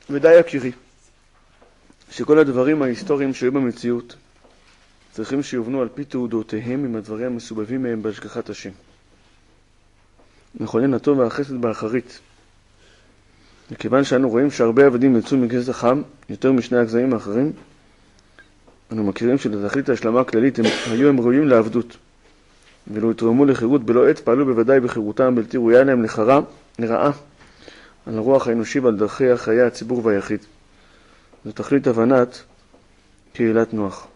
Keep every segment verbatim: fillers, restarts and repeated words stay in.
ודאי יקירי, שכל הדברים ההיסטוריים שהיו במציאות צריכים שיובנו על פי תעודותיהם עם הדברים המסובבים מהם בהשגחת השם. מכונן הטוב והחסד באחרית. וכיוון שאנו רואים שהרבה עבדים יצאו מגזע חם, יותר משני הגזעים האחרים, אנו מכירים שלתכלית ההשלמה הכללית הם, היו הם ראויים לעבדות. ולא התרמו לחירות בלא עת, פעלו בוודאי בחירותם בלתי ראויה להם לחרה, לרעה, על הרוח האנושי ועל דרכי החיי הציבור והיחיד. זו תכלית הבנת קהילת נוח.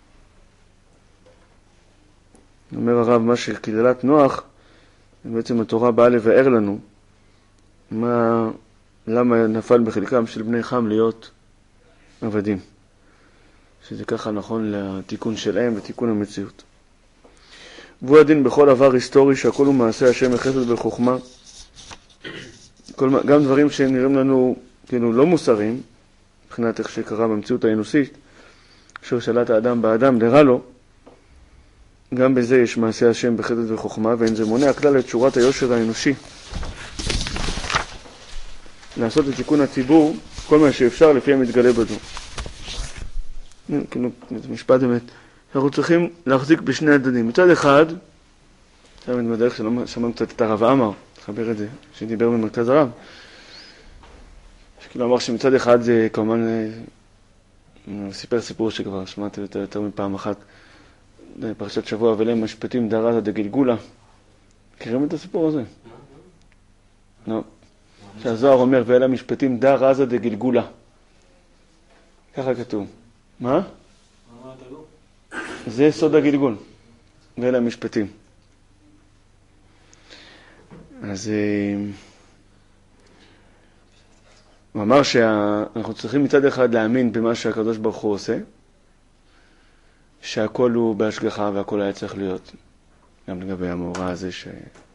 אומר הרב, מה שקהילת נוח, בעצם התורה באה לבאר לנו מה, למה נפל בחלקם של בני חם להיות עבדים. שזה ככה נכון לתיקון שלהם ותיקון המציאות. והוא הדין בכל עבר היסטורי שהכל הוא מעשה השם בחסד ובחוכמה. כל, גם דברים שנראים לנו כאילו לא מוסריים, מבחינת איך שקרה במציאות האנושית, אשר שלט האדם באדם לרע לו, גם בזה יש מעשה השם בחסד וחוכמה, ואין זה מונע כלל את שורת היושר האנושי. לעשות את תיקון הציבור, כל מה שאפשר לפי המתגלה בדו. כאילו, זה משפט באמת. אנחנו צריכים להחזיק בשני הדדים. מצד אחד, עכשיו אני בדרך שלא שמענו קצת את הרב עמר, לחבר את זה, שדיבר במרכז הרב, שכאילו אמר שמצד אחד זה כמובן, הוא סיפר סיפור שכבר שמעתי יותר, יותר מפעם אחת, פרשת שבוע ולהם משפטים דרזה דגלגולה. מכירים את הסיפור הזה? לא. שהזוהר אומר, ואלה משפטים דרזה דגלגולה. ככה כתוב. מה? זה סוד הגלגול. ואלה המשפטים. אז הוא אמר שאנחנו צריכים מצד אחד להאמין במה שהקדוש ברוך הוא עושה, שהכל הוא בהשגחה והכל היה צריך להיות. גם לגבי המאורע הזה ש...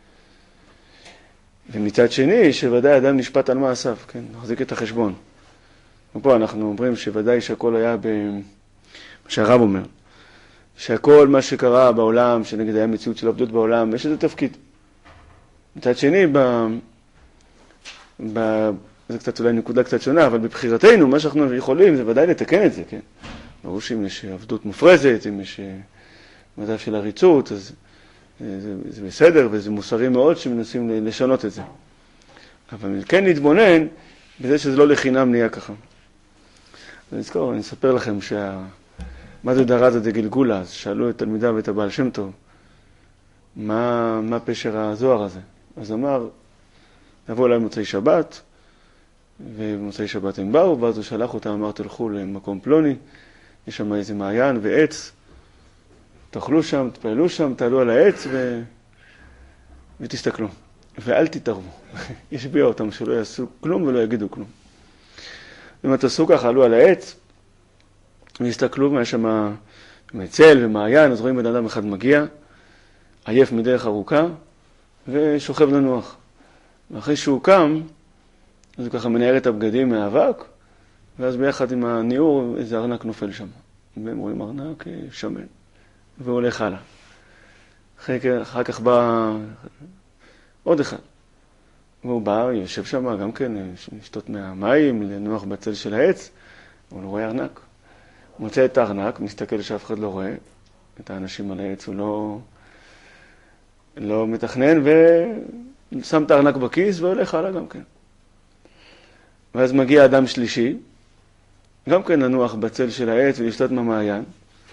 ומצד שני, שוודאי אדם נשפט על מעשיו, כן? נחזיק את החשבון. ופה אנחנו אומרים שוודאי שהכל היה ב... מה שהרב אומר, שהכל מה שקרה בעולם, שנגד היה מציאות של עבדות בעולם, יש איזה תפקיד. מצד שני, ב... ב... זה קצת אולי נקודה קצת שונה, אבל בבחירתנו, מה שאנחנו יכולים זה ודאי לתקן את זה, כן? ברור שאם יש עבדות מופרזת, אם יש מצב של עריצות, אז זה, זה בסדר וזה מוסרי מאוד שמנסים לשנות את זה. אבל כן להתבונן בזה שזה לא לחינם נהיה ככה. אני אזכור, אני אספר לכם שה... מה זה דרזה דגלגולה? אז שאלו את תלמידיו ואת הבעל שם טוב, מה, מה פשר הזוהר הזה? אז אמר, נבוא אליי מוצאי שבת, ובמוצאי שבת הם באו, ואז הוא שלח אותם, אמר, תלכו למקום פלוני, יש שם איזה מעיין ועץ, תאכלו שם, תפעלו שם, תעלו על העץ ו... ותסתכלו. ואל תתערבו. ישביע אותם שלא יעשו כלום ולא יגידו כלום. אם תעשו ככה, עלו על העץ, והסתכלו, ויש שם מצל ומעיין, אז רואים בן אדם אחד מגיע, עייף מדרך ארוכה, ושוכב לנוח. ואחרי שהוא קם, אז הוא ככה מנער את הבגדים מהאבק, ואז ביחד עם הניעור, איזה ארנק נופל שם. והם רואים ארנק שמן. והוא הולך הלאה. אחר, אחר כך בא עוד אחד. והוא בא, יושב שם גם כן, לשתות מהמים, לנוח בצל של העץ, אבל הוא רואה ארנק. הוא מוצא את הארנק, מסתכל שאף אחד לא רואה, את האנשים על העץ, הוא לא, לא מתכנן, ושם את הארנק בכיס והולך הלאה גם כן. ואז מגיע אדם שלישי, גם כן לנוח בצל של העץ ולשתות מהמעיין,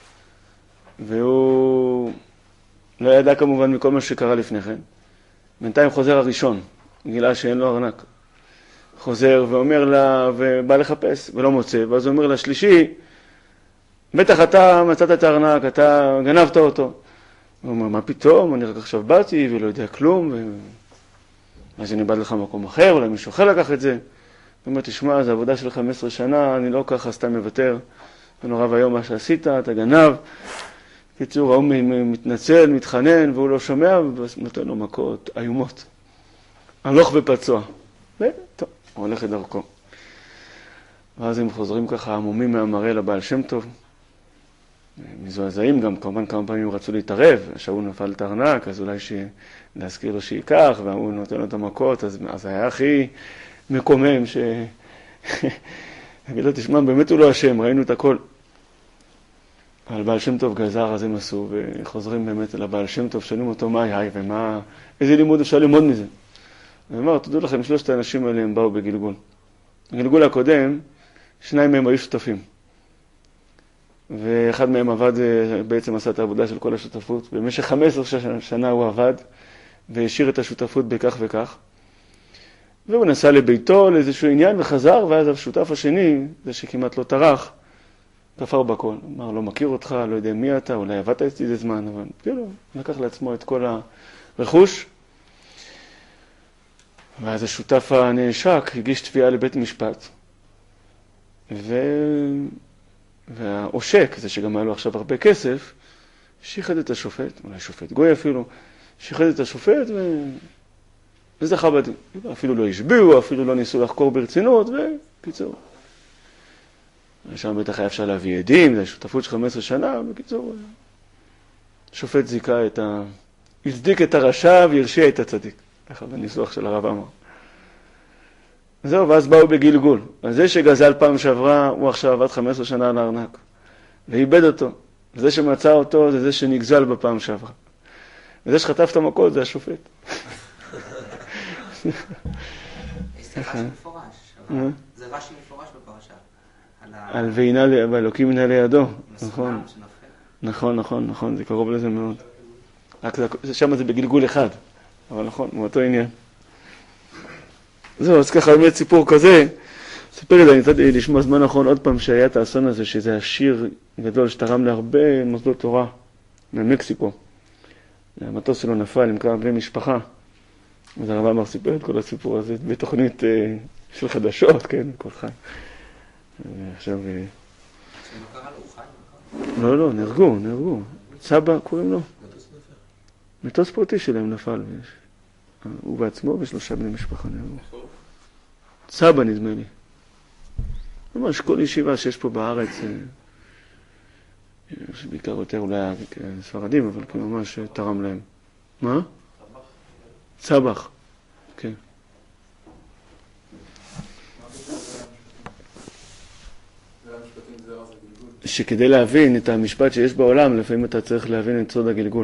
והוא לא ידע כמובן מכל מה שקרה לפני כן. בינתיים חוזר הראשון, גילה שאין לו ארנק. חוזר ואומר לה, ובא לחפש, ולא מוצא, ואז הוא אומר לשלישי, בטח אתה מצאת את הארנק, אתה גנבת אותו. הוא אומר, מה פתאום? אני רק עכשיו באתי ולא יודע כלום, ו... אז אני בא לך מקום אחר, אולי מישהו אחר לקח את זה. הוא אומר, תשמע, זו עבודה של חמש עשרה שנה, אני לא ככה סתם מוותר. זה נורא והיום מה שעשית, אתה גנב. קיצור, הוא מתנצל, מתחנן, והוא לא שומע, ונותן לו מכות איומות. הלוך ופצוע. וטוב, הוא הולך לדרכו. ואז הם חוזרים ככה עמומים מהמראה לבעל שם טוב. מזועזעים גם, כמובן כמה פעמים רצו להתערב, שאול נפל את הארנק, אז אולי ש... להזכיר לו שיקח, והוא נותן לו את המכות, אז, אז היה הכי מקומם ש... יגיד לו, תשמע, באמת הוא לא אשם, ראינו את הכל. אבל בעל שם טוב גזר, אז הם עשו, וחוזרים באמת אל הבעל שם טוב, שואלים אותו מה היה, ומה, איזה לימוד אפשר ללמוד מזה. ואמר, תדעו לכם, שלושת האנשים האלה הם באו בגלגול. בגלגול הקודם, שניים מהם היו שותפים. ואחד מהם עבד, בעצם עשה את העבודה של כל השותפות. במשך חמש עשרה שנה הוא עבד, והשאיר את השותפות בכך וכך. והוא נסע לביתו לאיזשהו עניין וחזר, ואז השותף השני, זה שכמעט לא טרח, כפר בכל. אמר, לא מכיר אותך, לא יודע מי אתה, אולי עבדת אצלי איזה זמן, אבל כאילו, לקח לעצמו את כל הרכוש. ואז השותף הנעשק הגיש תביעה לבית משפט. ו... והעושק, זה שגם היה לו עכשיו הרבה כסף, שיחד את השופט, אולי שופט גוי אפילו, שיחד את השופט ו... וזכה בדין. אפילו לא השביעו, אפילו לא ניסו לחקור ברצינות, וקיצור. שם בטח היה אפשר להביא עדים, זה שותפות של חמש עשרה שנה, בקיצור. שופט זיקה את ה... הצדיק את הרשע והרשיע את הצדיק. ככה בניסוח של הרב אמר. זהו, ואז באו בגלגול. אז זה שגזל פעם שעברה, הוא עכשיו עבד חמש עשרה שנה על הארנק. ואיבד אותו. זה שמצא אותו, זה זה שנגזל בפעם שעברה. וזה שחטף את המכות, זה השופט. זה רש"י מפורש. זה רש"י מפורש בפרשה. על והנה ואלוקים הנה לידו. נכון. נכון, נכון, נכון. זה קרוב לזה מאוד. רק שם זה בגלגול אחד. אבל נכון, מאותו עניין. זהו, אז ככה באמת סיפור כזה. ספר את זה, אני נתתי לשמוע זמן האחרון עוד פעם שהיה את האסון הזה, שזה השיר גדול שתרם להרבה מוסדות תורה ממקסיקו. המטוס שלו נפל עם כמה בני משפחה. אז הרב אמר סיפר את כל הסיפור הזה בתוכנית אה, של חדשות, כן, כל חי. ועכשיו... אה... מה קרה לו? הוא חי? לא, לא, נהרגו, נהרגו. סבא, קוראים לו? מטוס נפל. מטוס פרטי שלהם נפל. ויש... הוא בעצמו ושלושה בני משפחה נהרגו. סבא נדמה לי. ממש כל ישיבה שיש פה בארץ, שבעיקר יותר אולי ספרדים, אבל כי ממש תרם להם. מה? סבח. כן. שכדי להבין את המשפט שיש בעולם, לפעמים אתה צריך להבין את סוד הגלגול.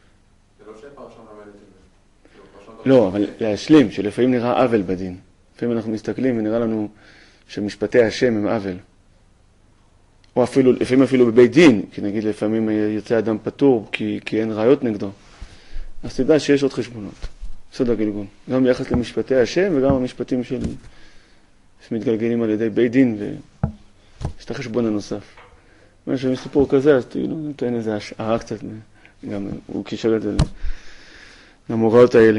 לא, אבל להשלים, שלפעמים נראה עוול בדין. לפעמים אנחנו מסתכלים ונראה לנו שמשפטי השם הם עוול. או אפילו, לפעמים אפילו בבית דין, כי נגיד לפעמים יוצא אדם פטור כי, כי אין ראיות נגדו. אז תדע שיש עוד חשבונות. סוד הגלגול. גם ביחס למשפטי השם וגם המשפטים של... שמתגלגלים על ידי בית דין ויש את החשבון הנוסף. מה שיש סיפור כזה, אז תראו, נותן איזה השערה קצת, גם הוא קישר את זה למוראות האלה.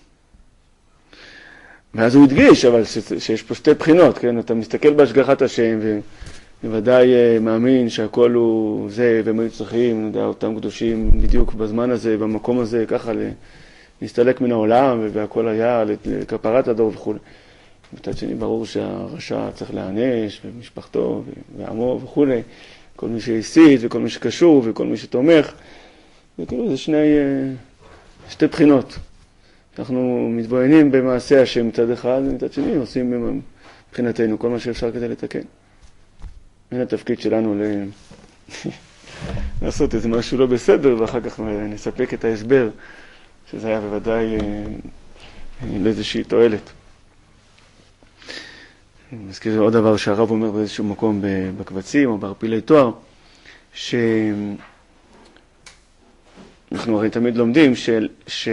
ואז הוא הדגיש, אבל שיש פה שתי בחינות, כן? אתה מסתכל בהשגחת השם ובוודאי מאמין שהכל הוא זה, והם היו צריכים, אני יודע, אותם קדושים בדיוק בזמן הזה, במקום הזה, ככה להסתלק מן העולם, והכל היה לכפרת הדור וכו'. מצד שני, ברור שהרשע צריך להענש, ומשפחתו, ועמו וכו'. כל מי שהסית, וכל מי שקשור, וכל מי שתומך. וכאילו, זה שני, שתי בחינות. אנחנו מתבוננים במעשה השם מצד אחד, ומצד שני עושים מבחינתנו כל מה שאפשר כדי לתקן. אין התפקיד שלנו ל... לעשות איזה משהו לא בסדר, ואחר כך נספק את ההסבר, שזה היה בוודאי לאיזושהי תועלת. אני מזכיר עוד דבר שהרב אומר באיזשהו מקום בקבצים או בערפילי תואר, שאנחנו הרי תמיד לומדים של... ש...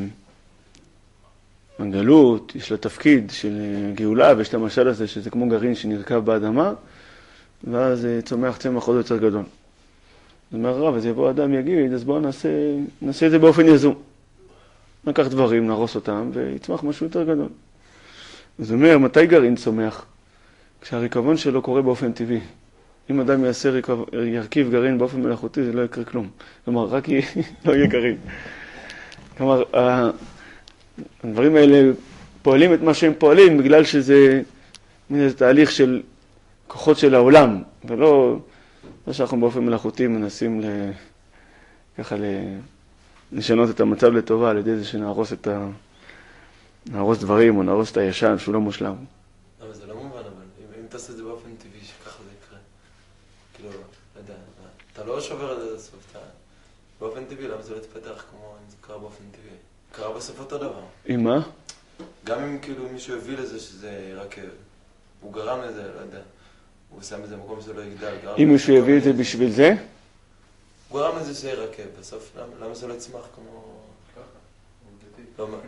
הגלות, יש לה תפקיד של גאולה, ויש את המשל הזה שזה כמו גרעין שנרכב באדמה, ואז צומח צמח עוד יותר גדול. זאת אומרת, רב, אז יבוא אדם יגיד, אז בואו נעשה, נעשה את זה באופן יזום. נקח דברים, נרוס אותם, ויצמח משהו יותר גדול. זאת אומרת, מתי גרעין צומח? כשהריקבון שלו קורה באופן טבעי. אם אדם יעשה ריקב, ירכיב גרעין באופן מלאכותי, זה לא יקרה כלום. כלומר, רק יהיה, לא יהיה גרעין. כלומר, הדברים האלה פועלים את מה שהם פועלים, בגלל שזה מין איזה תהליך של כוחות של העולם, ולא לא שאנחנו באופן מלאכותי מנסים ל... ככה ל... לשנות את המצב לטובה, על ידי זה שנהרוס את ה... נהרוס דברים או נהרוס את הישן שהוא לא מושלם. אבל זה לא מובן, אבל תעשה את זה באופן טבעי, שככה זה יקרה. כאילו, לא יודע, אתה לא שובר את זה לסוף, אתה... באופן טבעי, למה זה לא יתפתח כמו אם זה קרה באופן טבעי? קרה בסוף אותו דבר. עם מה? גם אם כאילו מישהו הביא לזה שזה רכב, הוא גרם לזה, לא יודע, הוא שם את זה במקום שזה לא יגדל. אם מישהו יביא את זה בשביל זה? הוא גרם לזה שזה רכב, בסוף למה זה לא יצמח כמו... ככה, לא מה?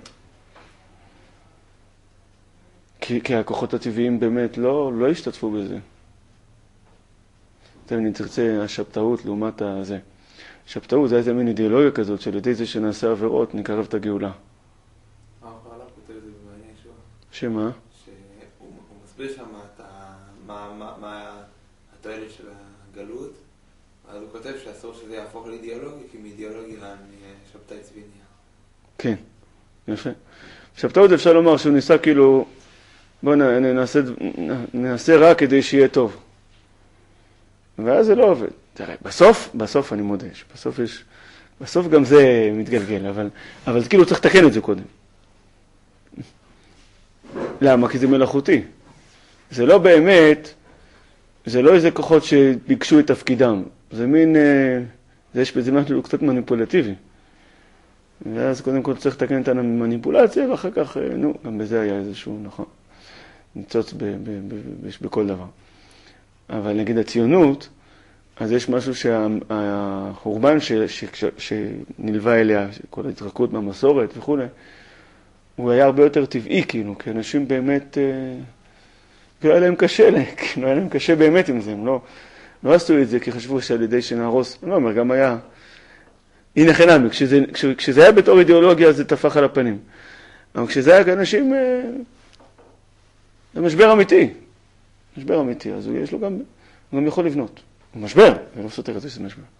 כי, כי הכוחות הטבעיים באמת לא, לא השתתפו בזה. אני תרצה השבתאות לעומת הזה. שבתאות זה איזה מין אידיאולוגיה כזאת, של ידי זה שנעשה עבירות נקרב את הגאולה. הרב הרב כותב את זה במעייני הישועה. שמה? שהוא מסביר שם מה התועלת של הגלות, אז הוא כותב שאסור שזה יהפוך לאידיאולוגיה, כי מאידיאולוגיה שבתאי צבי נהיה. כן, יפה. שבתאות אפשר לומר שהוא ניסה כאילו, בואו נעשה, נעשה רק כדי שיהיה טוב. ואז זה לא עובד. תראה, בסוף, בסוף אני מודה, בסוף יש, בסוף גם זה מתגלגל, אבל, אבל כאילו צריך לתקן את זה קודם. למה? כי זה מלאכותי. זה לא באמת, זה לא איזה כוחות שביקשו את תפקידם. זה מין, זה יש בזה משהו קצת מניפולטיבי. ואז קודם כל צריך לתקן את המניפולציה, ואחר כך, נו, גם בזה היה איזשהו, נכון, ניצוץ ב, ב, ב, ב, בכל דבר. אבל נגיד הציונות, אז יש משהו שהחורבן שנלווה אליה, כל ההתרחקות מהמסורת וכו', הוא היה הרבה יותר טבעי, כאילו, כי אנשים באמת, כאילו היה להם קשה, כאילו היה להם קשה באמת עם זה, הם לא, לא עשו את זה כי חשבו שעל ידי שנהרוס, אני לא אומר, גם היה, הנה חינמי, כשזה, כשזה היה בתור אידיאולוגיה זה תפח על הפנים, אבל כשזה היה כאנשים, זה משבר אמיתי, משבר אמיתי, אז יש לו גם, הוא גם יכול לבנות. הוא משבר, זה לא סותר את זה שזה משבר.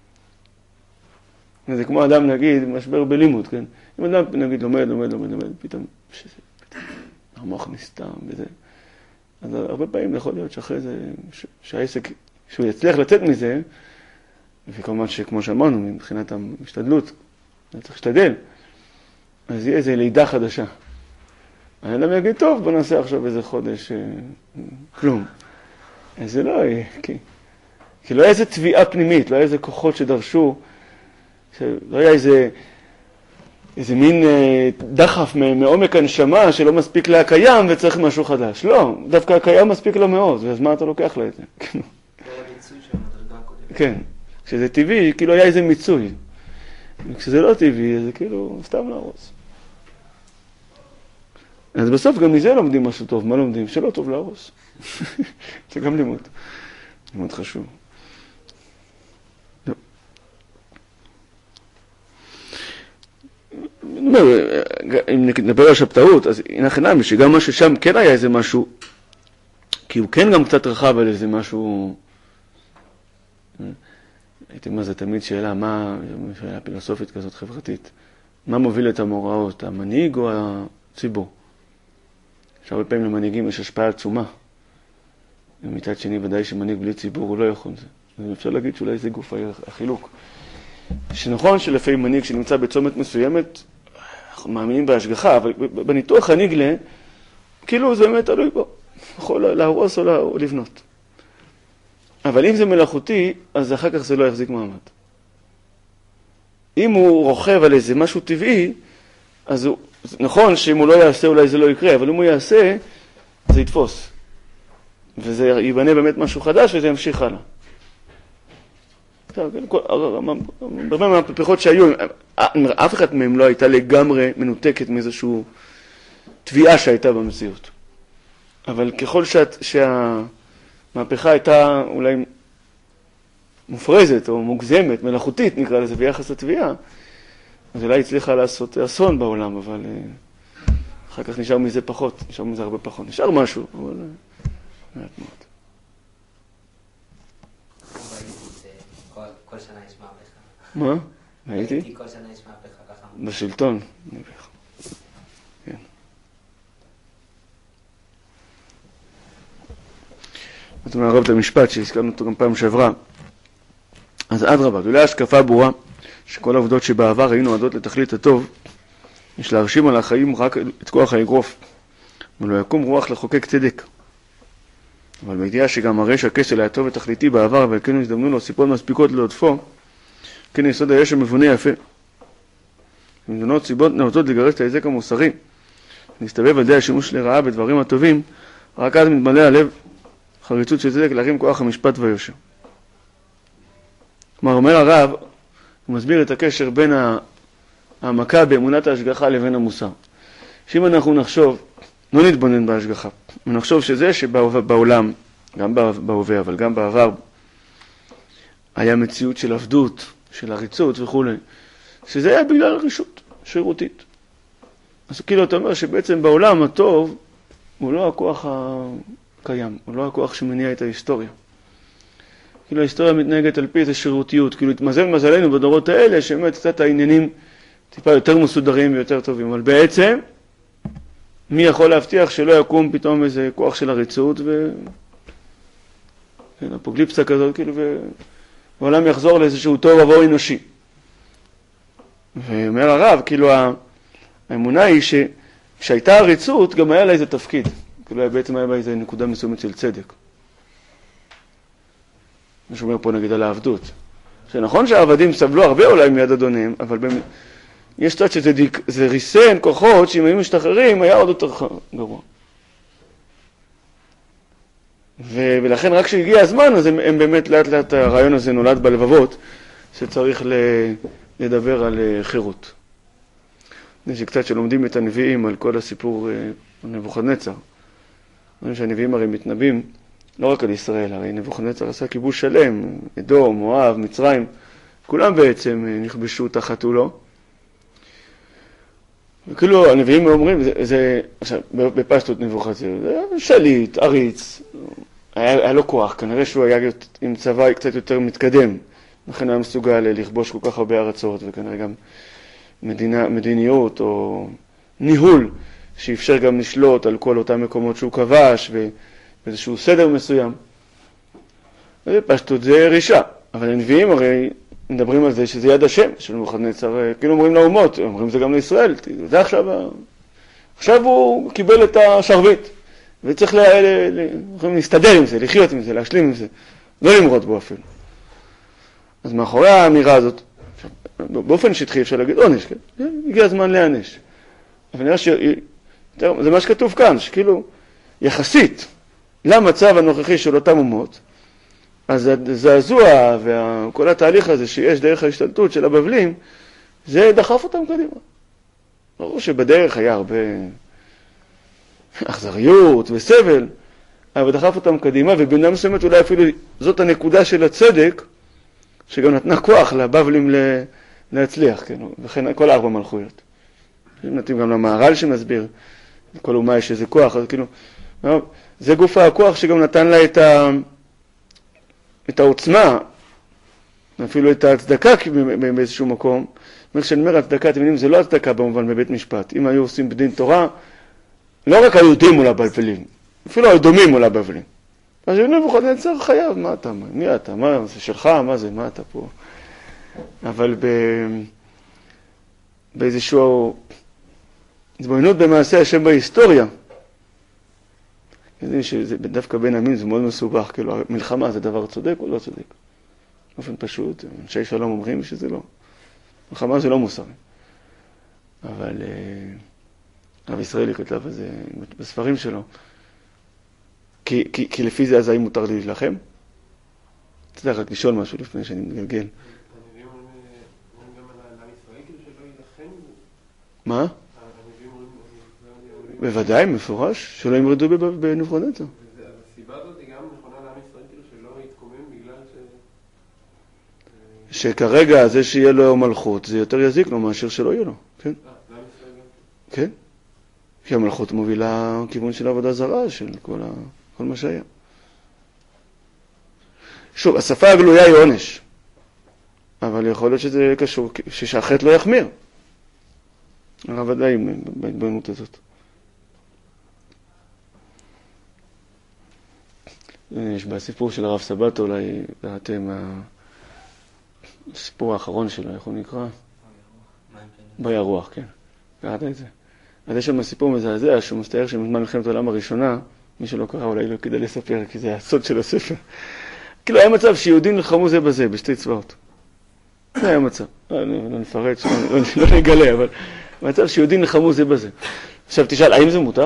זה כמו אדם, נגיד, משבר בלימוד, כן? אם אדם, נגיד, לומד, לומד, לומד, לומד, פתאום, שזה, פתאום, המוח נסתם וזה. אז הרבה פעמים יכול להיות שאחרי זה, שהעסק, שהוא יצליח לצאת מזה, וכמובן שכמו שאמרנו, מבחינת המשתדלות, צריך להשתדל, אז יהיה איזו לידה חדשה. האדם יגיד, טוב, בוא נעשה עכשיו איזה חודש, כלום. אז זה לא יהיה, כי, כי לא היה איזה תביעה פנימית, לא היה איזה כוחות שדרשו, לא היה איזה, איזה מין דחף מעומק הנשמה שלא מספיק לה הקיים וצריך משהו חדש. לא, דווקא הקיים מספיק לו מאוד, אז מה אתה לוקח לה את זה? זה היה מיצוי של המדרגה הקודמת. כן, כשזה טבעי, כאילו היה איזה מיצוי. וכשזה לא טבעי, זה כאילו סתם להרוס. אז בסוף גם מזה לומדים משהו טוב. מה לומדים? שלא טוב להרוס. זה גם לימוד. לימוד חשוב. אם נדבר על שבתאות, אז הנה חינמי, שגם מה ששם כן היה איזה משהו, כי הוא כן גם קצת רחב על איזה משהו, הייתי אומר, זה תמיד שאלה, מה, שאלה פילוסופית כזאת חברתית, מה מוביל את המאורעות, המנהיג או הציבור? שהרבה פעמים למנהיגים יש השפעה עצומה, ומצד שני ודאי שמנהיג בלי ציבור הוא לא יכול זה. אז אפשר להגיד שאולי זה גוף החילוק. שנכון שלפעמים מנהיג שנמצא בצומת מסוימת, אנחנו מאמינים בהשגחה, אבל בניתוח הנגלה, כאילו זה באמת תלוי בו, יכול להרוס או לבנות. אבל אם זה מלאכותי, אז אחר כך זה לא יחזיק מעמד. אם הוא רוכב על איזה משהו טבעי, אז הוא, נכון שאם הוא לא יעשה אולי זה לא יקרה, אבל אם הוא יעשה, זה יתפוס. וזה ייבנה באמת משהו חדש וזה ימשיך הלאה. הרבה מהפתיחות שהיו, אף אחד מהם לא הייתה לגמרי מנותקת מאיזושהי תביעה שהייתה במציאות. אבל ככל שהמהפכה הייתה אולי מופרזת או מוגזמת, מלאכותית נקרא לזה, ביחס לתביעה, אז אולי הצליחה לעשות אסון בעולם, אבל אחר כך נשאר מזה פחות, נשאר מזה הרבה פחות. נשאר משהו, אבל מעט מאוד. כל שנה יש מהפכה. מה? הייתי? הייתי כל שנה יש מהפכה ככה. בשלטון, נביך. כן. זאת אומרת, הרב את המשפט שהזכרנו אותו גם פעם שעברה. אז אדרבה, אולי השקפה ברורה שכל העובדות שבעבר היו נועדות לתכלית הטוב, יש להרשים על החיים רק את כוח האגרוף, ולא יקום רוח לחוקק צדק. אבל בידיעה שגם הרשע הכשל היה טוב ותכליתי בעבר, וכן הזדמנו לו סיפות מספיקות לעודפו, כן יסוד היש המבונה יפה. מזונות סיבות נאותות לגרש את ההיזק המוסרי, נסתובב על ידי השימוש לרעה בדברים הטובים, רק אז מתמלא הלב חריצות של צדק להרים כוח המשפט והיושר. כלומר, אומר הרב, הוא מסביר את הקשר בין העמקה באמונת ההשגחה לבין המוסר. שאם אנחנו נחשוב, לא נתבונן בהשגחה, ונחשוב שזה שבעולם, גם בהווה, אבל גם בעבר, היה מציאות של עבדות, של עריצות וכו', שזה היה בגלל רשות שירותית. אז כאילו אתה אומר שבעצם בעולם הטוב הוא לא הכוח הקיים, הוא לא הכוח שמניע את ההיסטוריה. כאילו ההיסטוריה מתנהגת על פי איזו שירותיות, כאילו התמזל מזלנו בדורות האלה שבאמת קצת העניינים טיפה יותר מסודרים ויותר טובים, אבל בעצם מי יכול להבטיח שלא יקום פתאום איזה כוח של עריצות ו... כן, אפוקליפסה כזאת, כאילו, והעולם יחזור לאיזשהו טוב עבור אנושי. ואומר הרב, כאילו האמונה היא שכשהייתה עריצות גם היה לה איזה תפקיד, כאילו בעצם היה בה איזה נקודה מסוימת של צדק. מה שאומר פה נגיד על העבדות. שנכון שהעבדים סבלו הרבה אולי מיד אדוניהם, אבל באמת, יש קצת שזה דיק, זה ריסן כוחות שאם היו משתחררים היה עוד יותר גרוע. ו- ולכן רק כשהגיע הזמן, אז הם, הם באמת לאט לאט הרעיון הזה נולד בלבבות, שצריך ל- לדבר על חירות. יש שקצת שלומדים את הנביאים על כל הסיפור נבוכדנצר. אומרים שהנביאים הרי מתנבאים לא רק על ישראל, הרי נבוכדנצר עשה כיבוש שלם, אדום, מואב, מצרים, כולם בעצם נכבשו תחת עולו. וכאילו הנביאים אומרים, זה, זה עכשיו, בפשטות נבוכדנצר, זה שליט, עריץ, היה, היה לו כוח, כנראה שהוא היה עם צבא קצת יותר מתקדם, לכן היה מסוגל לכבוש כל כך הרבה ארצות, וכנראה גם מדינה, מדיניות או ניהול, שאפשר גם לשלוט על כל אותם מקומות שהוא כבש, ובאיזשהו סדר מסוים. פשטות זה רישה, אבל הנביאים הרי מדברים על זה שזה יד השם של נבוכדנצר, כאילו אומרים לאומות, אומרים זה גם לישראל, זה עכשיו, עכשיו הוא קיבל את השרביט, וצריך לה, לה, להסתדר עם זה, לחיות עם זה, להשלים עם זה, לא למרוד בו אפילו. אז מאחורי האמירה הזאת, באופן שטחי אפשר להגיד עונש, כן? הגיע הזמן להענש. אבל נראה שזה מה שכתוב כאן, שכאילו יחסית למצב הנוכחי של אותם אומות, אז הזעזוע וכל התהליך הזה שיש דרך ההשתלטות של הבבלים, זה דחף אותם קדימה. ברור שבדרך היה הרבה אכזריות וסבל, אבל דחף אותם קדימה, ובמידה מסוימת אולי אפילו זאת הנקודה של הצדק, שגם נתנה כוח לבבלים להצליח, כן? וכן כל ארבע מלכויות. נתאים גם למהר"ל שמסביר, כל אומה יש איזה כוח, אז כאילו, זה גוף הכוח שגם נתן לה את, ה, את העוצמה, אפילו את ההצדקה באיזשהו מקום. כשאני אומר הצדקה, אתם יודעים, זה לא הצדקה במובן בבית משפט. אם היו עושים בדין תורה, לא רק היהודים מול הבבלים, אפילו היו דומים מול הבבלים. אז נבוכדנצר חייב, מה אתה, מי אתה, מה זה שלך, מה זה, מה אתה פה? אבל ב... באיזשהו התבוננות במעשה השם בהיסטוריה, יודעים שדווקא בין עמים זה מאוד מסובך, כאילו המלחמה זה דבר צודק או לא צודק? באופן פשוט, אנשי שלום אומרים שזה לא. מלחמה זה לא מוסרי. אבל הרב ישראלי כתב את זה בספרים שלו. כי, כי, כי לפי זה אז האם מותר לי להילחם? צריך רק לשאול משהו לפני שאני מתגלגל. הנביאים אומרים גם על ישראל כאילו שלא ילחם? מה? הנביאים אומרים... בוודאי, מפורש, שלא ימרדו בנבוכדנצר. הסיבה הזאת היא גם נכונה לעם ישראל כאילו שלא יתקומם בגלל ש... שכרגע זה שיהיה לו מלכות זה יותר יזיק לו מאשר שלא יהיה לו, כן? לעם ישראל גם? כן. כי המלכות מובילה כיוון של עבודה זרה, של כל, ה... כל מה שהיה. שוב, השפה הגלויה היא עונש. אבל יכול להיות שזה קשור, שהחטא לא יחמיר. הרב ודאי בהתבוננות הזאת. יש בסיפור של הרב סבתו, אולי ראיתם הסיפור האחרון שלו, איך הוא נקרא? באי הרוח, כן. קראת את זה. אז יש שם סיפור מזעזע, שהוא מסתער שבזמן מלחמת העולם הראשונה, מי שלא קרא אולי לא כדאי לספר, כי זה הסוד של הספר. כאילו היה מצב שיהודים נלחמו זה בזה, בשתי צבאות. זה היה מצב. לא, לא נפרט, לא, לא נגלה, אבל מצב שיהודים נלחמו זה בזה. עכשיו תשאל, האם זה מותר?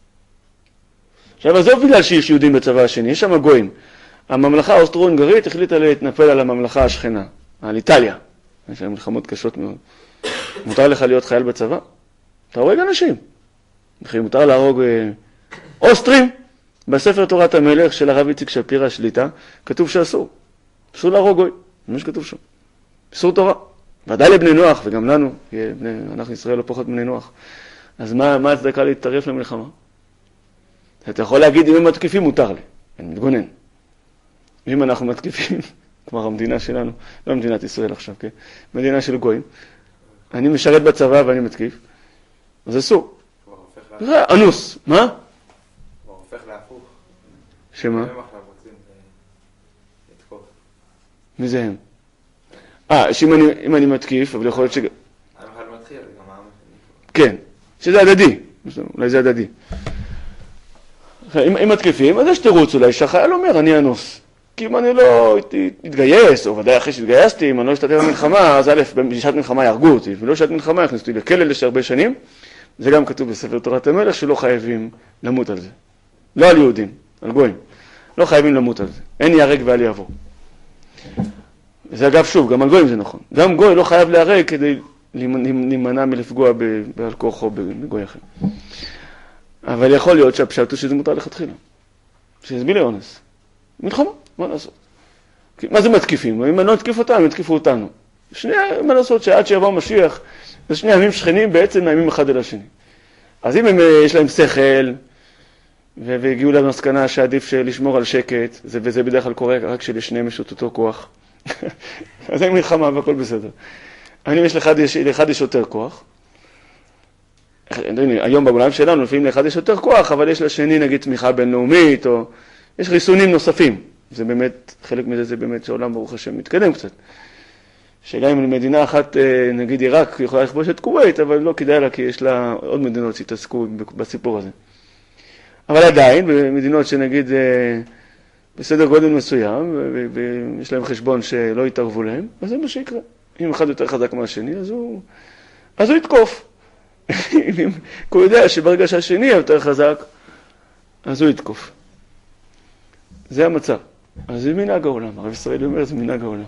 עכשיו, עזוב בגלל שיש יהודים בצבא השני, יש שם גויים. הממלכה האוסטרו-הונגרית החליטה להתנפל על הממלכה השכנה, על איטליה. יש להם מלחמות קשות מאוד. מותר לך להיות חייל בצבא? אתה הורג אנשים. מותר להרוג אה, אוסטרים. בספר תורת המלך של הרב איציק שפירא השליטה, כתוב שאסור. אסור להרוג גוי. זה מה שכתוב שם. אסור תורה. ודאי לבני נוח, וגם לנו, כי בני, אנחנו ישראל לא פחות בני נוח. אז מה, מה הצדקה להתערף למלחמה? אתה יכול להגיד, אם הם מתקיפים, מותר לי. אני מתגונן. אם אנחנו מתקיפים, כלומר המדינה שלנו, לא מדינת ישראל עכשיו, כן? מדינה של גויים. אני משרת בצבא ואני מתקיף. אז אסור. זה אנוס. מה? הוא הופך להפוך. שמה? הם עכשיו רוצים לתקוף. מי זה הם? אה, שאם אני, אם אני מתקיף, אבל יכול להיות ש... העם אחד מתחיל, זה גם העם השני. כן, שזה הדדי. אולי זה הדדי. אם, אם מתקיפים, אז יש תירוץ אולי שהחייל אומר, אני אנוס. כי אם אני לא אתגייס, או ודאי אחרי שהתגייסתי, אם אני לא אשתתף במלחמה, אז א', בשעת מלחמה יהרגו אותי, ולא בשעת מלחמה יכניסו אותי לכלא להרבה שנים. זה גם כתוב בספר תורת המלך, שלא חייבים למות על זה. לא על יהודים, על גויים. לא חייבים למות על זה. אין ייהרג ואל יעבור. וזה אגב שוב, גם על גויים זה נכון. גם גוי לא חייב להיהרג כדי להימנע מלפגוע בעל כורחו בגוי אחר. אבל יכול להיות שהפשט הוא שזה מותר לכתחילה. שיסביא לי אונס. מלחמה, מה לעשות? מה זה מתקיפים? אם אני לא אתקיף אותם, הם יתקיפו אותנו. שני, מה לעשות שעד שיבוא משיח, זה שני ימים שכנים בעצם נעימים אחד אל השני. אז אם הם, יש להם שכל, והגיעו למסקנה שעדיף לשמור על שקט, זה, וזה בדרך כלל קורה רק שלשניהם יש אותו כוח, אז אין מלחמה והכל בסדר. אבל אם יש לאחד יש, לאחד יש יותר כוח, היום בעולם שלנו לפעמים לאחד יש יותר כוח, אבל יש לשני נגיד תמיכה בינלאומית, או יש ריסונים נוספים. זה באמת, חלק מזה זה באמת שהעולם ברוך השם מתקדם קצת. שאלה אם מדינה אחת, נגיד עיראק, יכולה לכבוש את כווית, אבל לא כדאי לה, כי יש לה עוד מדינות שהתעסקו בסיפור הזה. אבל עדיין, במדינות שנגיד בסדר גודל מסוים, ויש להם חשבון שלא יתערבו להם, אז זה מה שיקרה. אם אחד יותר חזק מהשני, אז הוא, אז הוא יתקוף. כי הוא יודע שברגע שהשני יותר חזק, אז הוא יתקוף. זה המצב. אז זה מנהג העולם. הרב ישראל אומר, זה מנהג העולם.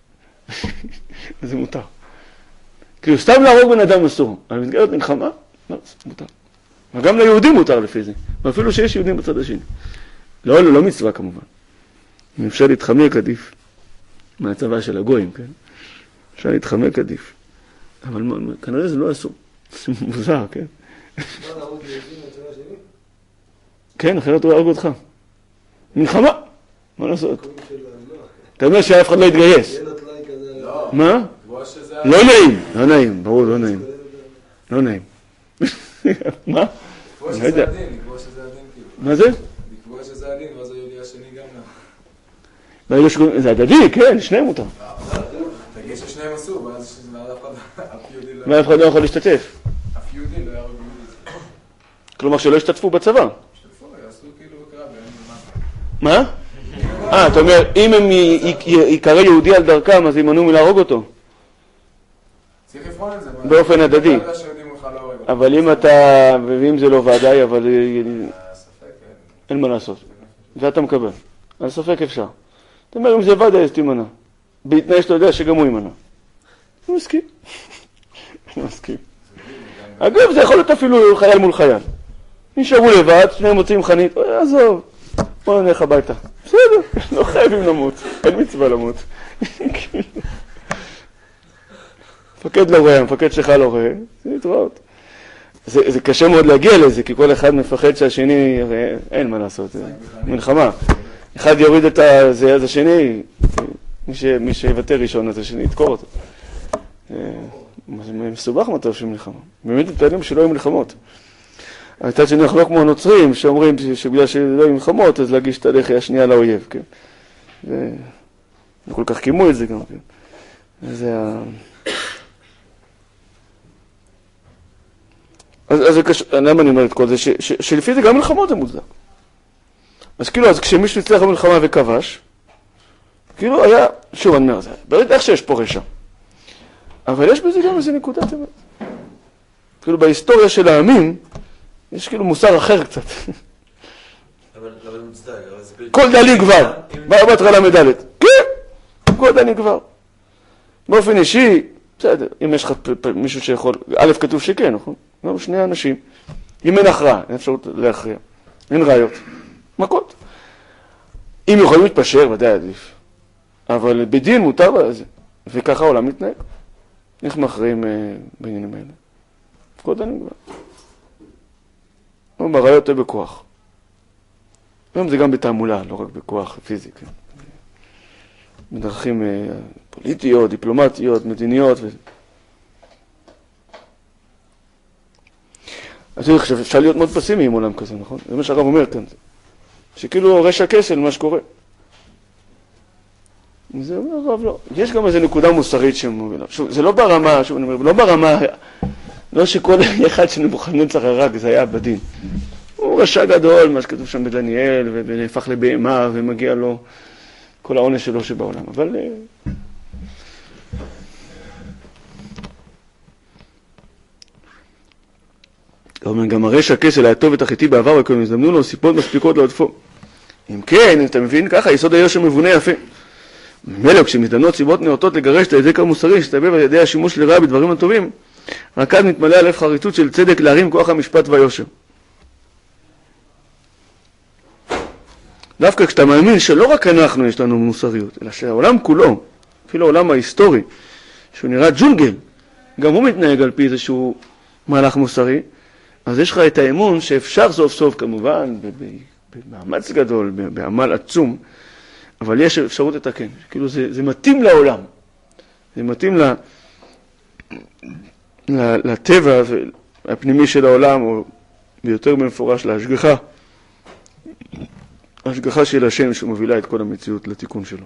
זה מותר. כאילו, סתם להרוג בן אדם אסור. אבל במסגרת מלחמה, לא, זה מותר. וגם ליהודים מותר לפי זה. ואפילו שיש יהודים בצד השני. לא, לא, לא מצווה כמובן. אם אפשר להתחמק עדיף. מהצבא של הגויים, כן? אפשר להתחמק עדיף. אבל כנראה זה לא אסור. זה מוזר, כן? לא להרוג יהודים מהצבא שלי? כן, אחרת הוא יהרוג אותך. מלחמה. מה לעשות? אתה אומר שאף אחד לא יתגייס. מה? לא נעים, לא נעים, ברור, לא נעים. לא נעים. מה? לקבוע שזה הדין, לקבוע שזה הדין כאילו. מה זה? לקבוע שזה הדין, ואז היהודי השני גם נע. זה הדדי, כן, שניהם מותר. תגיד ששניהם עשו, ואז אף יהודי לא... מה אף אחד לא יכול להשתתף? אף יהודי לא יהרוג יהודי. כלומר שלא השתתפו בצבא. השתתפו, יעשו כאילו בקרב, מה? אה, אתה אומר, אם הם יקרא יהודי על דרכם, אז ימנעו מלהרוג אותו. צריך לבחון את זה. באופן הדדי. אבל אם אתה, ואם זה לא ודאי, אבל אין מה לעשות. ואתה מקבל. על ספק אפשר. אתה אומר, אם זה ודאי, אז תימנע. בהתנאי שאתה יודע שגם הוא ימנע. אני מסכים. אני מסכים. אגב, זה יכול להיות אפילו חייל מול חייל. נשארו לבד, שניהם מוצאים חנית, עזוב, בוא נלך הביתה. בסדר, לא חייבים למות, אין מצווה למות. מפקד לא רואה, המפקד שלך לא רואה, זה נתראות. זה, זה קשה מאוד להגיע לזה, כי כל אחד מפחד שהשני, אין מה לעשות, זה מלחמה. אחד יוריד את זה, אז השני, מי, ש, מי שיוותר ראשון, אז השני יתקור אותו. זה מסובך מצב של מלחמה. באמת מתפעלים שלא היו מלחמות. הייתה שאנחנו לא כמו הנוצרים, שאומרים שבגלל שלא היו מלחמות, אז להגיש את הלחי השנייה לאויב, כן. וכל כך קימו את זה גם, כן. זה ה... אז, אז זה קשה, למה אני אומר את כל זה? ש, ש, שלפי זה גם מלחמות זה מוצדק. אז כאילו, אז כשמישהו הצליח במלחמה וכבש, כאילו היה, שוב אני אומר, זה באמת איך שיש פה רשע. אבל יש בזה גם איזה נקודת אמת. כאילו בהיסטוריה של העמים, יש כאילו מוסר אחר קצת. אבל לא מוצדק, אבל זה בלתי... כל דלי כבר, בהתחלה מדלת. כן, כל דלי כבר. באופן אישי, בסדר, אם יש לך מישהו שיכול, א' כתוב שכן, נכון? לא, שני אנשים. אם אין הכרעה, אין אפשרות להכריע. אין ראיות. מכות. אם יכולים להתפשר, ודאי עדיף. אבל בדין מותר בזה. וככה העולם מתנהג. איך מכריעים אה, בעניינים האלה? כל דני כבר. לא, בראיות בכוח. היום זה גם בתעמולה, לא רק בכוח פיזי, כן? בדרכים אה, פוליטיות, דיפלומטיות, מדיניות. ו... אז אני חושב, אפשר להיות מאוד פסימי עם עולם כזה, נכון? זה מה שהרב אומר כאן. שכאילו רשע כסל, מה שקורה. זה אומר, הרב, לא. יש גם איזו נקודה מוסרית שמובילה. שוב, זה לא ברמה, שוב, אני אומר, לא ברמה, לא שכל אחד שנבוכדנצר הרג, זה היה בדין. הוא רשע גדול, מה שכתוב שם בדניאל, ונהפך לבהמה, ומגיע לו כל העונש שלו שבעולם. אבל... גם הרשע כסל היה טוב ותחיתי בעבר, וכאילו הזדמנו לו סיפות מספיקות לעודפו. אם כן, אתה מבין ככה, יסוד היושר מבונה יפה. ממילא, כשמזדמנות סיבות נאותות לגרש את הידק המוסרי, שתבב על ידי השימוש לרעה בדברים הטובים, רק אז מתמלא הלב חריצות של צדק להרים כוח המשפט והיושר. דווקא כשאתה מאמין שלא רק אנחנו יש לנו מוסריות, אלא שהעולם כולו, אפילו העולם ההיסטורי, שהוא נראה ג'ונגל, גם הוא מתנהג על פי איזשהו מהלך מוסרי, אז יש לך את האמון שאפשר סוף סוף כמובן, במאמץ גדול, בעמל עצום, אבל יש אפשרות לתקן. כאילו זה, זה מתאים לעולם. זה מתאים ל, ל, לטבע הפנימי של העולם, או ביותר במפורש להשגחה. ההשגחה של השם שמובילה את כל המציאות לתיקון שלו.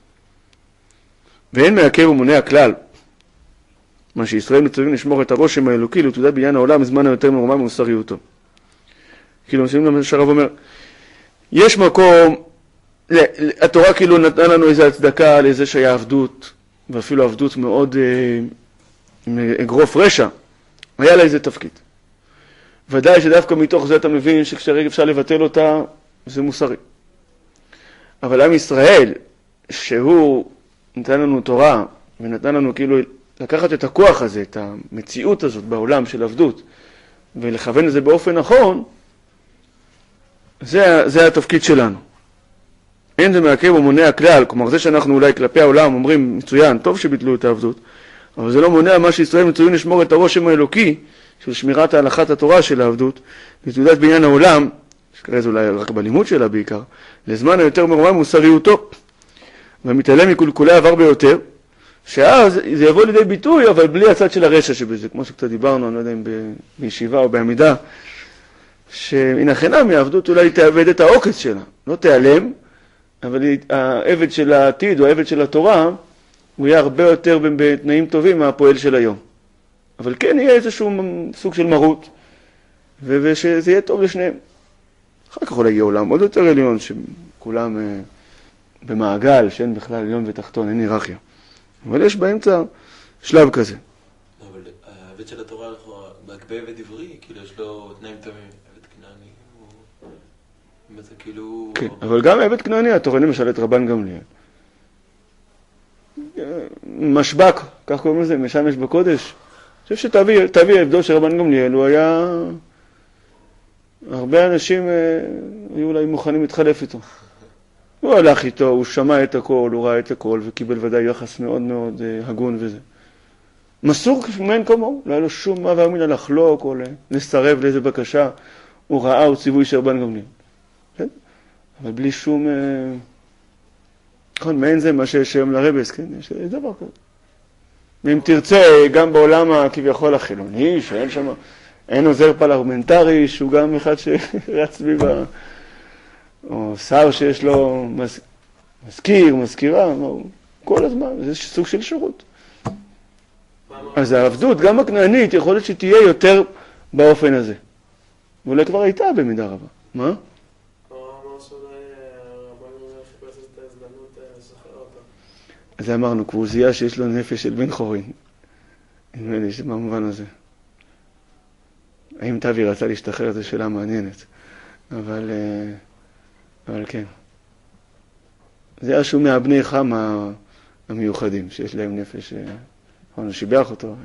ואין מעכב ומונע כלל. מה שישראל מצווים לשמור את הרושם האלוקי לתעודת בעניין העולם בזמן היותר מרומם ומוסריותו. כאילו, מסיימים למה שהרב אומר, יש מקום, התורה כאילו נתנה לנו איזו הצדקה לאיזה שהיה עבדות, ואפילו עבדות מאוד אה, אגרוף רשע, היה לה איזה תפקיד. ודאי שדווקא מתוך זה אתה מבין שכשהרגע אפשר לבטל אותה, זה מוסרי. אבל עם ישראל, שהוא נתן לנו תורה, ונתן לנו כאילו לקחת את הכוח הזה, את המציאות הזאת בעולם של עבדות, ולכוון את זה באופן נכון, זה, זה התפקיד שלנו. אין זה מעכב או מונע כלל, כלומר זה שאנחנו אולי כלפי העולם אומרים מצוין, טוב שביטלו את העבדות, אבל זה לא מונע מה שישראל מצוין לשמור את הרושם האלוקי, של שמירת ההלכת התורה של העבדות, לתעודת בעניין העולם, שקרה זה אולי רק בלימוד שלה בעיקר, לזמן היותר מרומם מוסריותו, ומתעלם מקולקולי העבר ביותר, שאז זה יבוא לידי ביטוי, אבל בלי הצד של הרשע שבזה, כמו שקצת דיברנו, אני לא יודע אם בישיבה או בעמידה, שהנה חינם מהעבדות אולי תאבד את העוקץ שלה, לא תיעלם, אבל העבד של העתיד או העבד של התורה, הוא יהיה הרבה יותר בתנאים טובים מהפועל של היום. אבל כן יהיה איזשהו סוג של מרות, ושזה יהיה טוב לשניהם. אחר כך אולי יהיה עולם עוד יותר עליון, שכולם אה, במעגל, שאין בכלל עליון ותחתון, אין היררכיה. אבל יש באמצע שלב כזה. אבל העבד של התורה, בהקבע עבד עברי, כאילו יש לו תנאים טובים, עבד כנעני, הוא... זה כאילו... כן, אבל גם עבד כנעני, התורה למשל את רבן גמליאל. משבק, כך קוראים לזה, משמש בקודש. אני חושב שתביא עבדו של רבן גמליאל, הוא היה... הרבה אנשים היו אולי מוכנים להתחלף איתו. הוא הלך איתו, הוא שמע את הכל, הוא ראה את הכל, וקיבל ודאי יחס מאוד מאוד הגון וזה. מסור מאין כמוהו, לא היה לו שום מה והמינה לחלוק או לסרב לאיזה בקשה, הוא ראה הוא ציווי של רבן גמליאל. כן? אבל בלי שום... נכון, מעין זה מה שיש היום לרבס, כן? יש דבר כזה. ואם תרצה, גם בעולם הכביכול החילוני, שאין שם... אין עוזר פרלמנטרי, שהוא גם אחד שרץ סביב ה... או שר שיש לו מז... מזכיר, מזכירה, כל הזמן, זה סוג של שירות. אז העבדות, גם הכנענית, יכול להיות שתהיה יותר באופן הזה. ואולי כבר הייתה במידה רבה. מה? אמר שאולי זה אמרנו, כבוזייה שיש לו נפש של בן חורין. נדמה לי שבמובן הזה. האם תבי רצה להשתחרר, זו שאלה מעניינת. אבל, אבל כן. זה היה שהוא מהבני חם המיוחדים, שיש להם נפש, הוא שיבח אותו.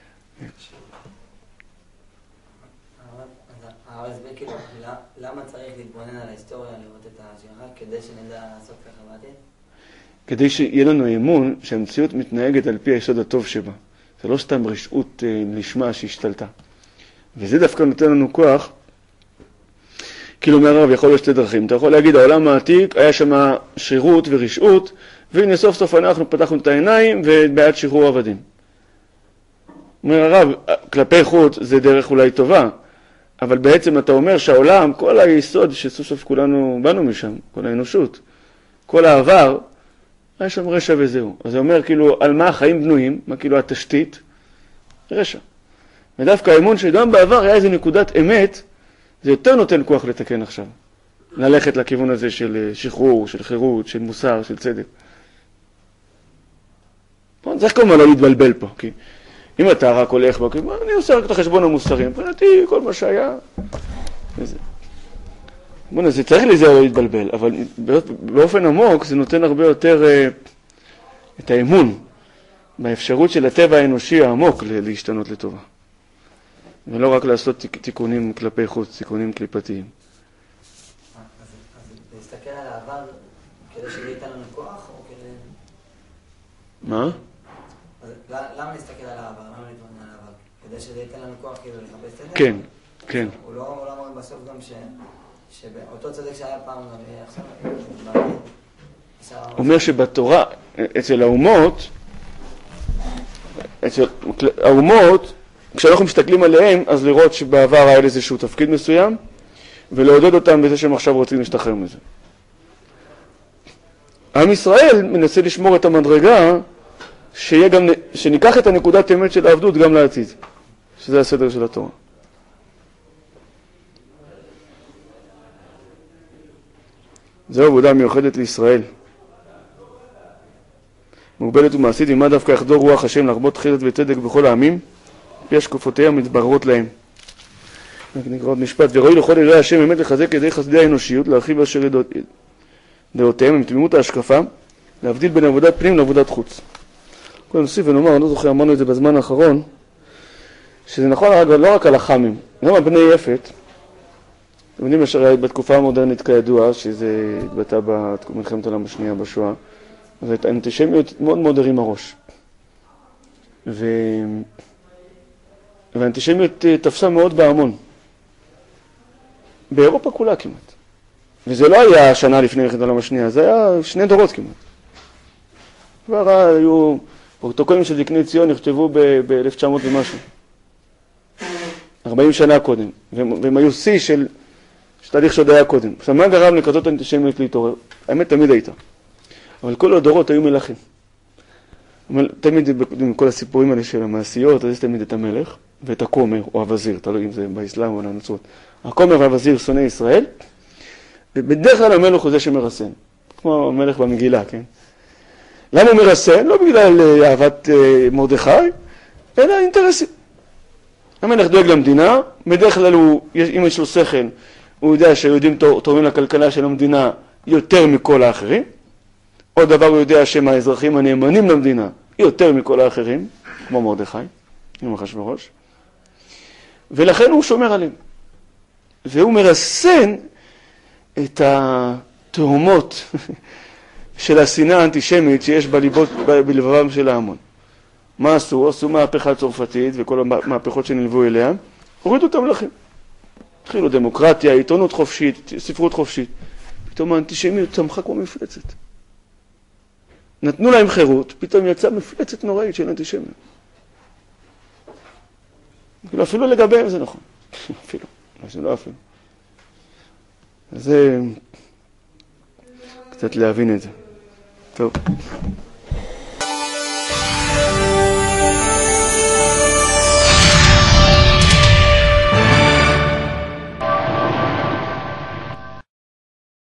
הרב הסביר כאילו, למה צריך להתבונן על ההיסטוריה, לראות את השירה, כדי שנדע לעשות ככה בעתיד? כדי שיהיה לנו אמון שהמציאות מתנהגת על פי היסוד הטוב שבה. זה לא סתם רשעות לשמה שהשתלטה. וזה דווקא נותן לנו כוח, כאילו אומר הרב, יכול להיות שתי דרכים. אתה יכול להגיד, העולם העתיק היה שם שרירות ורשעות, והנה סוף סוף אנחנו פתחנו את העיניים ובעד שחרור עבדים. אומר הרב, כלפי חוץ זה דרך אולי טובה, אבל בעצם אתה אומר שהעולם, כל היסוד שסוף סוף כולנו באנו משם, כל האנושות, כל העבר, היה שם רשע וזהו. אז זה אומר כאילו על מה החיים בנויים, מה כאילו התשתית, רשע. ודווקא האמון שגם בעבר היה איזו נקודת אמת, זה יותר נותן כוח לתקן עכשיו. ללכת לכיוון הזה של שחרור, של חירות, של מוסר, של צדק. צריך כמובן לא להתבלבל פה, כי אם אתה רק הולך בו, אני עושה רק את החשבון המוסרי, מבחינתי כל מה שהיה, וזה. בואו, זה צריך לזה לא להתבלבל, אבל באופן עמוק זה נותן הרבה יותר uh, את האמון באפשרות של הטבע האנושי העמוק להשתנות לטובה. ולא רק לעשות תיקונים כלפי חוץ, תיקונים קליפתיים. אז להסתכל על העבר כדי שזה ייתן לנו כוח, או כדי... מה? למה להסתכל על העבר? למה להתבונן על העבר? כדי שזה ייתן לנו כוח כאילו לחפש צדק? כן, כן. הוא לא אמר בסוף גם שאותו צדק שהיה פעם גם יהיה עכשיו... הוא אומר שבתורה, אצל האומות, אצל האומות, כשאנחנו מסתכלים עליהם, אז לראות שבעבר היה איזשהו תפקיד מסוים, ולעודד אותם בזה שהם עכשיו רוצים להשתחרר מזה. עם ישראל מנסה לשמור את המדרגה, שיהיה גם, שניקח את הנקודת האמת של העבדות גם לעתיד, שזה הסדר של התורה. זו עבודה מיוחדת לישראל. מוגבלת ומעשית, ומה דווקא יחדור רוח השם להרבות חסד וצדק בכל העמים, פי השקפותיה מתבררות להם. נקרא עוד משפט, ורואי לכל יראי השם באמת לחזק ידי חסדי האנושיות, להרחיב אשר דעותיהם עם תמימות ההשקפה, להבדיל בין עבודת פנים לעבודת חוץ. כל נוסיף ונאמר, אני לא זוכר, אמרנו את זה בזמן האחרון, שזה נכון לא רק על החמים, גם על בני יפת. אתם יודעים אשר בתקופה המודרנית כידוע, שזה התבטא במלחמת העולם השנייה בשואה, אז את האנטישמיות מאוד מאוד הרימה ראש. ו... והאנטישמיות תפסה מאוד בהמון. באירופה כולה כמעט. וזה לא היה שנה לפני מלחמת העולם השנייה, זה היה שני דורות כמעט. כבר היו פרוטוקולים של זקני ציון נכתבו ב-אלף תשע מאות ומשהו. ארבעים שנה קודם. והם, והם היו שיא של תהליך שעוד היה קודם. עכשיו, מה גרם לכזאת האנטישמיות להתעורר? האמת תמיד הייתה. אבל כל הדורות היו מלכים. תמיד בכל הסיפורים האלה של המעשיות, אז יש תמיד את המלך ואת הכומר או הווזיר, תלוי אם זה באסלאם או בנצרות. הכומר והווזיר שונאי ישראל, ובדרך כלל המלך הוא זה שמרסן, כמו המלך במגילה, כן? למה הוא מרסן? לא בגלל אהבת מרדכי, אלא אינטרסים. המלך דואג למדינה, בדרך כלל הוא, אם יש לו שכל, הוא יודע שהיהודים תורמים לכלכלה של המדינה יותר מכל האחרים. עוד דבר הוא יודע שהם האזרחים הנאמנים למדינה יותר מכל האחרים, כמו מרדכי, עם אחשוורוש. ולכן הוא שומר עליהם. והוא מרסן את התהומות של השנאה האנטישמית שיש בליבות, בלבבם של ההמון. מה עשו? עשו מהפכה צרפתית וכל המהפכות שנלוו אליה, הורידו אותם לכם. התחילו דמוקרטיה, עיתונות חופשית, ספרות חופשית. פתאום האנטישמיות צמחה כמו מפלצת. נתנו להם חירות, פתאום יצאה מפלצת נוראית של אנטישמיות. אפילו לגביהם זה נכון. אפילו, זה לא אפילו. אז זה קצת להבין את זה. טוב.